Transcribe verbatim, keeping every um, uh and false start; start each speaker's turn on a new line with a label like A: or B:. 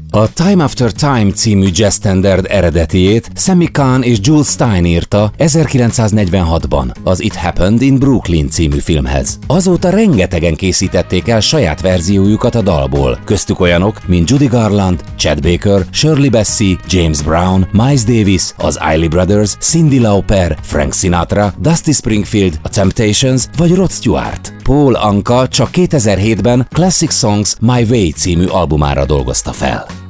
A: A Time After Time című jazz standard eredetiét Sammy Cahn és Jules Styne írta ezerkilencszáznegyvenhatban az It Happened in Brooklyn című filmhez. Azóta rengetegen készítették el saját verziójukat a dalból, köztük olyanok, mint Judy Garland, Chet Baker, Shirley Bassey, James Brown, Miles Davis, az Isley Brothers, Cyndi Lauper, Frank Sinatra, Dusty Springfield, a Temptations vagy Rod Stewart. Paul Anka csak kétezer-hétben Classic Songs My Way című albumára dolgozta fel.